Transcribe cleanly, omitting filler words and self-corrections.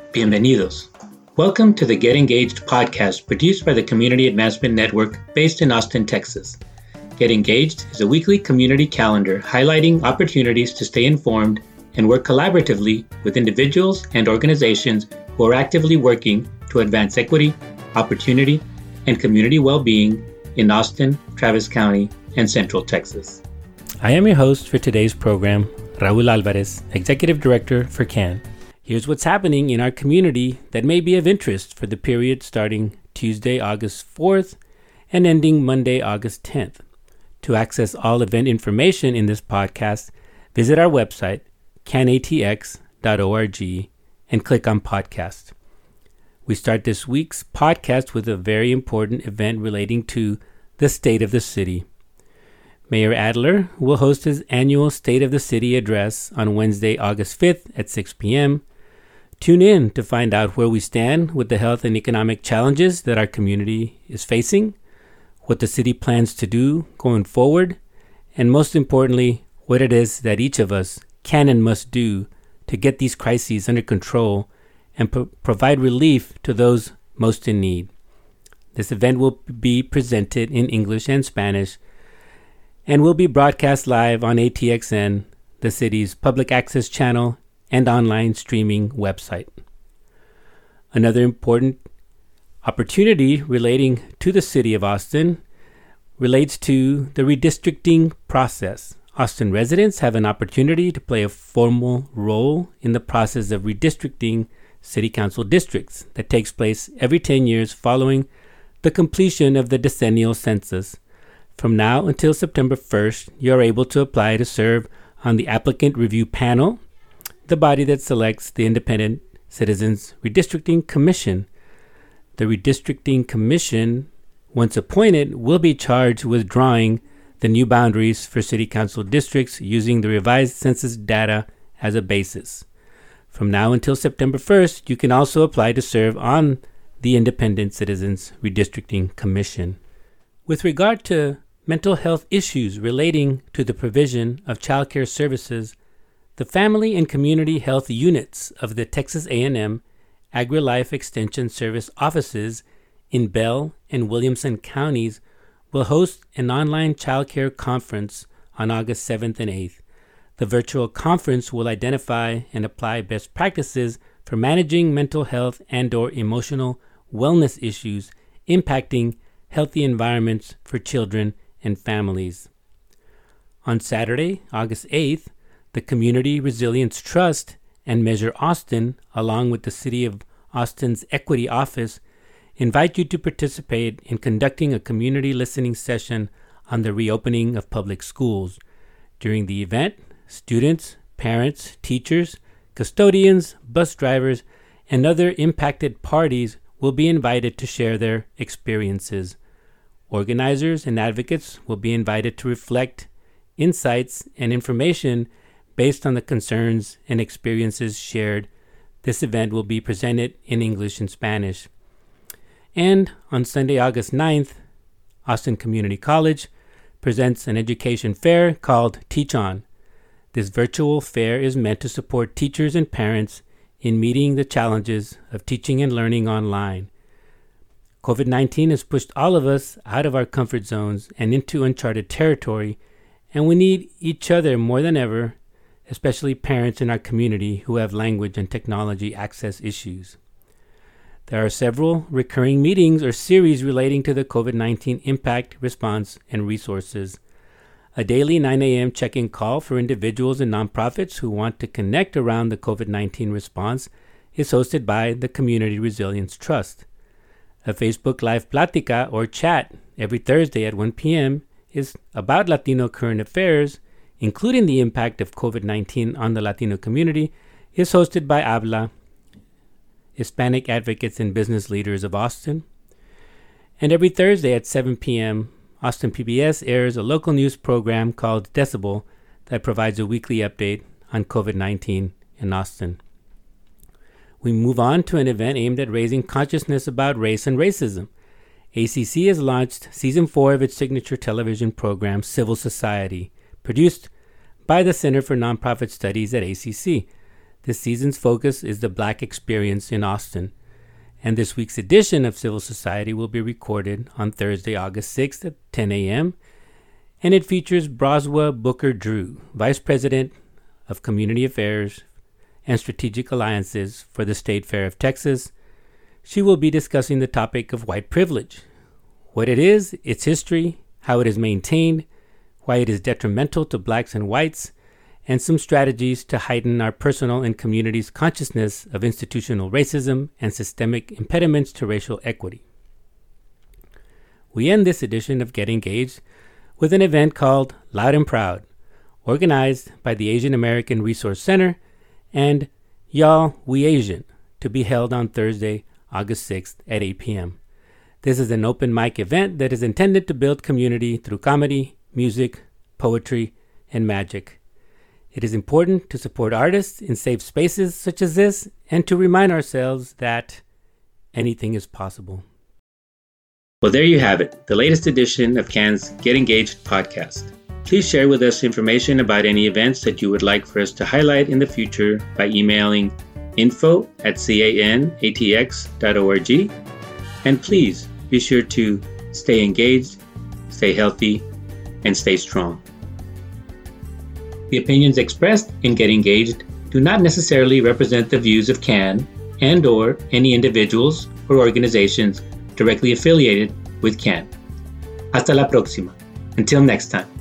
Bienvenidos. Welcome to the Get Engaged podcast produced by the Community Advancement Network based in Austin, Texas. Get Engaged is a weekly community calendar highlighting opportunities to stay informed and work collaboratively with individuals and organizations who are actively working to advance equity, opportunity, and community well-being in Austin, Travis County, and Central Texas. I am your host for today's program, Raul Alvarez, Executive Director for CAN. Here's what's happening in our community that may be of interest for the period starting Tuesday, August 4th and ending Monday, August 10th. To access all event information in this podcast, visit our website, canatx.org, and click on Podcast. We start this week's podcast with a very important event relating to the State of the City. Mayor Adler will host his annual State of the City address on Wednesday, August 5th at 6 p.m. Tune in to find out where we stand with the health and economic challenges that our community is facing, what the city plans to do going forward, and most importantly, what it is that each of us can and must do to get these crises under control and provide relief to those most in need. This event will be presented in English and Spanish and will be broadcast live on ATXN, the city's public access channel and online streaming website. Another important opportunity relating to the city of Austin relates to the redistricting process. Austin residents have an opportunity to play a formal role in the process of redistricting city council districts that takes place every 10 years following the completion of the decennial census. From now until September 1st, you are able to apply to serve on the Applicant Review Panel, the body that selects the Independent Citizens Redistricting Commission. The Redistricting Commission, once appointed, will be charged with drawing the new boundaries for city council districts using the revised census data as a basis. From now until September 1st, you can also apply to serve on the Independent Citizens Redistricting Commission. With regard to mental health issues relating to the provision of child care services, the Family and Community Health Units of the Texas A&M AgriLife Extension Service offices in Bell and Williamson counties will host an online child care conference on August 7th and 8th. The virtual conference will identify and apply best practices for managing mental health and/or emotional wellness issues impacting healthy environments for children and families. On Saturday, August 8th, the Community Resilience Trust and Measure Austin, along with the City of Austin's Equity Office, invite you to participate in conducting a community listening session on the reopening of public schools. During the event, students, parents, teachers, custodians, bus drivers, and other impacted parties will be invited to share their experiences. Organizers and advocates will be invited to reflect insights and information based on the concerns and experiences shared. This event will be presented in English and Spanish. And on Sunday, August 9th, Austin Community College presents an education fair called Teach On. This virtual fair is meant to support teachers and parents in meeting the challenges of teaching and learning online. COVID-19 has pushed all of us out of our comfort zones and into uncharted territory, and we need each other more than ever, especially parents in our community who have language and technology access issues. There are several recurring meetings or series relating to the COVID-19 impact, response, and resources. A daily 9 a.m. check-in call for individuals and nonprofits who want to connect around the COVID-19 response is hosted by the Community Resilience Trust. A Facebook Live Plática or chat every Thursday at 1 p.m. is about Latino current affairs, including the impact of COVID-19 on the Latino community, is hosted by Habla, Hispanic Advocates and Business Leaders of Austin. And every Thursday at 7 p.m., Austin PBS airs a local news program called Decibel that provides a weekly update on COVID-19 in Austin. We move on to an event aimed at raising consciousness about race and racism. ACC has launched Season 4 of its signature television program, Civil Society, produced by the Center for Nonprofit Studies at ACC. This season's focus is the Black experience in Austin, and this week's edition of Civil Society will be recorded on Thursday, August 6th at 10 a.m., and it features Broswa Booker Drew, Vice President of Community Affairs and Strategic Alliances for the State Fair of Texas. She will be discussing the topic of white privilege, what it is, its history, how it is maintained, why it is detrimental to blacks and whites, and some strategies to heighten our personal and community's consciousness of institutional racism and systemic impediments to racial equity. We end this edition of Get Engaged with an event called Loud and Proud, organized by the Asian American Resource Center and Y'all We Asian, to be held on Thursday, August 6th at 8 p.m. This is an open mic event that is intended to build community through comedy, music, poetry, and magic. It is important to support artists in safe spaces such as this and to remind ourselves that anything is possible. Well, there you have it, the latest edition of CAN's Get Engaged podcast. Please share with us information about any events that you would like for us to highlight in the future by emailing info@canatx.org. And please be sure to stay engaged, stay healthy, and stay strong. The opinions expressed in Get Engaged do not necessarily represent the views of CAN and/or any individuals or organizations directly affiliated with CAN. Hasta la próxima. Until next time.